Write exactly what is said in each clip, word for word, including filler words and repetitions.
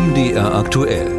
M D R aktuell.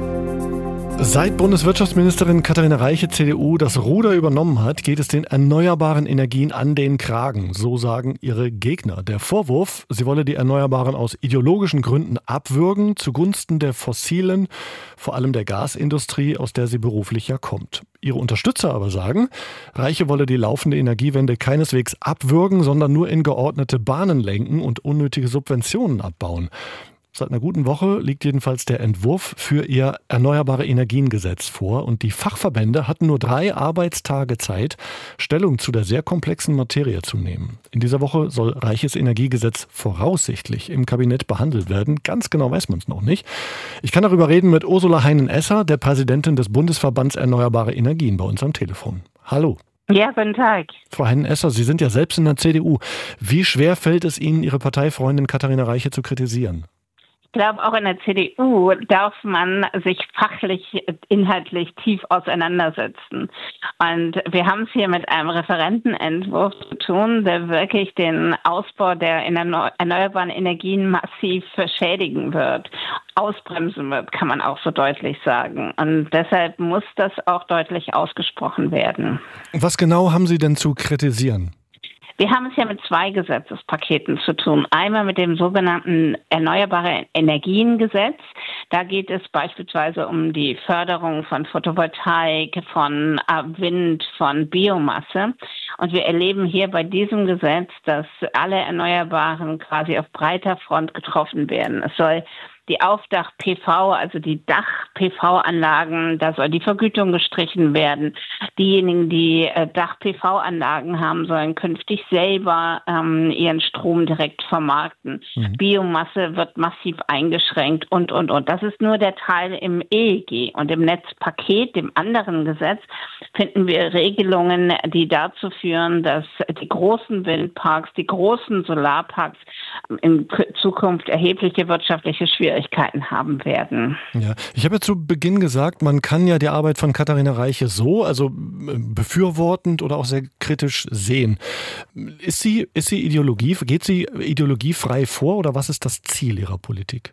Seit Bundeswirtschaftsministerin Katharina Reiche, C D U, das Ruder übernommen hat, geht es den erneuerbaren Energien an den Kragen. So sagen ihre Gegner. Der Vorwurf, sie wolle die Erneuerbaren aus ideologischen Gründen abwürgen, zugunsten der fossilen, vor allem der Gasindustrie, aus der sie beruflich ja kommt. Ihre Unterstützer aber sagen, Reiche wolle die laufende Energiewende keineswegs abwürgen, sondern nur in geordnete Bahnen lenken und unnötige Subventionen abbauen. Seit einer guten Woche liegt jedenfalls der Entwurf für ihr Erneuerbare Energien-Gesetz vor und die Fachverbände hatten nur drei Arbeitstage Zeit, Stellung zu der sehr komplexen Materie zu nehmen. In dieser Woche soll Reiches Energiegesetz voraussichtlich im Kabinett behandelt werden. Ganz genau weiß man es noch nicht. Ich kann darüber reden mit Ursula Heinen-Esser, der Präsidentin des Bundesverbands Erneuerbare Energien, bei uns am Telefon. Hallo. Ja, guten Tag. Frau Heinen-Esser, Sie sind ja selbst in der C D U. Wie schwer fällt es Ihnen, Ihre Parteifreundin Katharina Reiche zu kritisieren? Ich glaube, auch in der C D U darf man sich fachlich, inhaltlich tief auseinandersetzen. Und wir haben es hier mit einem Referentenentwurf zu tun, der wirklich den Ausbau der erneuerbaren Energien massiv schädigen wird. Ausbremsen wird, kann man auch so deutlich sagen. Und deshalb muss das auch deutlich ausgesprochen werden. Was genau haben Sie denn zu kritisieren? Wir haben es ja mit zwei Gesetzespaketen zu tun. Einmal mit dem sogenannten Erneuerbare Energien Gesetz. Da geht es beispielsweise um die Förderung von Photovoltaik, von Wind, von Biomasse. Und wir erleben hier bei diesem Gesetz, dass alle Erneuerbaren quasi auf breiter Front getroffen werden. Es soll die Aufdach-P V, also die Dach-P V-Anlagen, da soll die Vergütung gestrichen werden. Diejenigen, die äh, Dach-P V-Anlagen haben, sollen künftig selber ähm, ihren Strom direkt vermarkten. Mhm. Biomasse wird massiv eingeschränkt und, und, und. Das ist nur der Teil im E E G. Und im Netzpaket, dem anderen Gesetz, finden wir Regelungen, die dazu führen, dass die großen Windparks, die großen Solarparks in Zukunft erhebliche wirtschaftliche Schwierigkeiten haben werden. Ja, ich habe ja zu Beginn gesagt, man kann ja die Arbeit von Katharina Reiche so, also befürwortend oder auch sehr kritisch sehen. Ist sie, ist sie Ideologie, geht sie ideologiefrei vor oder was ist das Ziel ihrer Politik?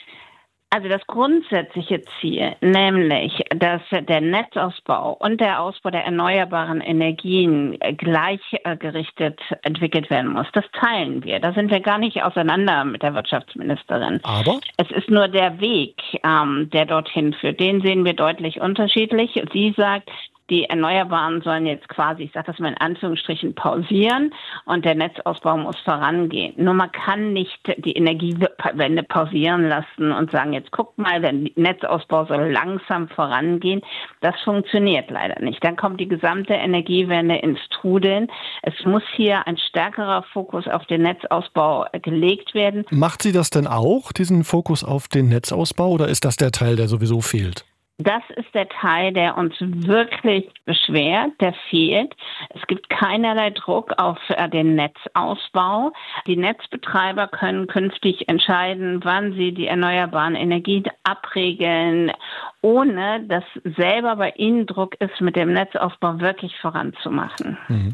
Also das grundsätzliche Ziel, nämlich, dass der Netzausbau und der Ausbau der erneuerbaren Energien gleichgerichtet entwickelt werden muss, das teilen wir. Da sind wir gar nicht auseinander mit der Wirtschaftsministerin. Aber? Es ist nur der Weg, ähm, der dorthin führt. Den sehen wir deutlich unterschiedlich. Sie sagt, die Erneuerbaren sollen jetzt quasi, ich sage das mal in Anführungsstrichen, pausieren und der Netzausbau muss vorangehen. Nur man kann nicht die Energiewende pausieren lassen und sagen, jetzt guck mal, der Netzausbau soll langsam vorangehen. Das funktioniert leider nicht. Dann kommt die gesamte Energiewende ins Trudeln. Es muss hier ein stärkerer Fokus auf den Netzausbau gelegt werden. Macht sie das denn auch, diesen Fokus auf den Netzausbau, oder ist das der Teil, der sowieso fehlt? Das ist der Teil, der uns wirklich beschwert, der fehlt. Es gibt keinerlei Druck auf den Netzausbau. Die Netzbetreiber können künftig entscheiden, wann sie die erneuerbaren Energien abregeln, ohne dass selber bei ihnen Druck ist, mit dem Netzausbau wirklich voranzumachen. Mhm.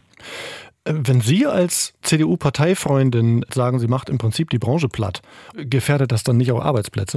Wenn Sie als C D U-Parteifreundin sagen, sie macht im Prinzip die Branche platt, gefährdet das dann nicht auch Arbeitsplätze?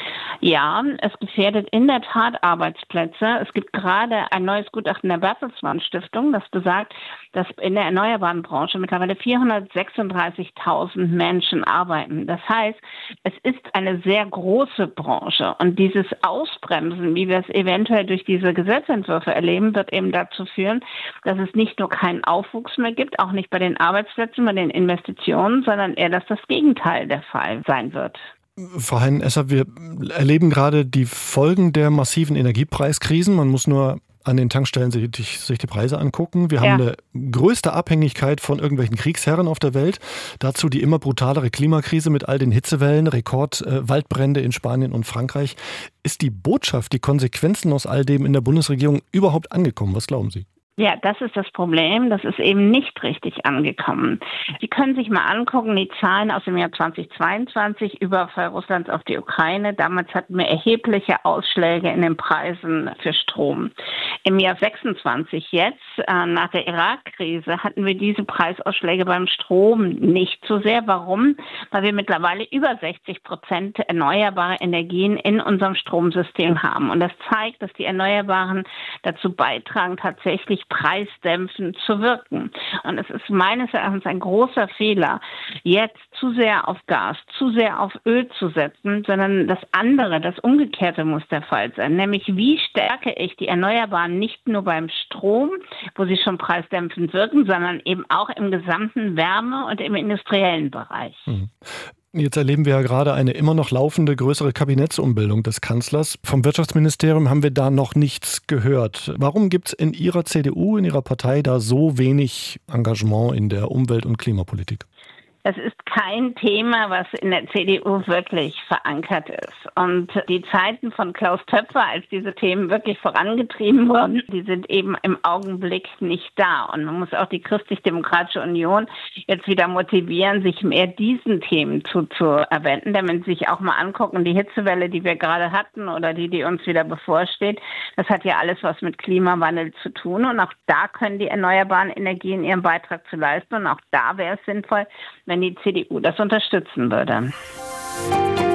Ja, es gefährdet in der Tat Arbeitsplätze. Es gibt gerade ein neues Gutachten der Bertelsmann Stiftung, das besagt, dass in der erneuerbaren Branche mittlerweile vierhundertsechsunddreißigtausend Menschen arbeiten. Das heißt, es ist eine sehr große Branche und dieses Ausbremsen, wie wir es eventuell durch diese Gesetzentwürfe erleben, wird eben dazu führen, dass es nicht nur keinen Aufwuchs mehr gibt, auch nicht bei den Arbeitsplätzen, bei den Investitionen, sondern eher, dass das Gegenteil der Fall sein wird. Frau Heinen-Esser, wir erleben gerade die Folgen der massiven Energiepreiskrisen. Man muss nur an den Tankstellen sich, sich die Preise angucken. Wir ja. haben eine größte Abhängigkeit von irgendwelchen Kriegsherren auf der Welt. Dazu die immer brutalere Klimakrise mit all den Hitzewellen, Rekordwaldbrände äh, in Spanien und Frankreich. Ist die Botschaft, die Konsequenzen aus all dem in der Bundesregierung überhaupt angekommen? Was glauben Sie? Ja, das ist das Problem. Das ist eben nicht richtig angekommen. Sie können sich mal angucken, die Zahlen aus dem Jahr zweitausendzweiundzwanzig, Überfall Russlands auf die Ukraine. Damals hatten wir erhebliche Ausschläge in den Preisen für Strom. Im Jahr sechsundzwanzig jetzt, äh, nach der Irak-Krise, hatten wir diese Preisausschläge beim Strom nicht so sehr. Warum? Weil wir mittlerweile über sechzig Prozent erneuerbare Energien in unserem Stromsystem haben. Und das zeigt, dass die Erneuerbaren dazu beitragen, tatsächlich preisdämpfend zu wirken. Und es ist meines Erachtens ein großer Fehler, jetzt zu sehr auf Gas, zu sehr auf Öl zu setzen, sondern das andere, das Umgekehrte muss der Fall sein. Nämlich, wie stärke ich die Erneuerbaren nicht nur beim Strom, wo sie schon preisdämpfend wirken, sondern eben auch im gesamten Wärme- und im industriellen Bereich. Mhm. Jetzt erleben wir ja gerade eine immer noch laufende größere Kabinettsumbildung des Kanzlers. Vom Wirtschaftsministerium haben wir da noch nichts gehört. Warum gibt es in Ihrer C D U, in Ihrer Partei da so wenig Engagement in der Umwelt- und Klimapolitik? Das ist kein Thema, was in der C D U wirklich verankert ist. Und die Zeiten von Klaus Töpfer, als diese Themen wirklich vorangetrieben wurden, die sind eben im Augenblick nicht da. Und man muss auch die Christlich-Demokratische Union jetzt wieder motivieren, sich mehr diesen Themen zuzuwenden. Denn wenn Sie sich auch mal angucken, die Hitzewelle, die wir gerade hatten oder die, die uns wieder bevorsteht, das hat ja alles was mit Klimawandel zu tun. Und auch da können die erneuerbaren Energien ihren Beitrag zu leisten. Und auch da wäre es sinnvoll, wenn die C D U das unterstützen würde.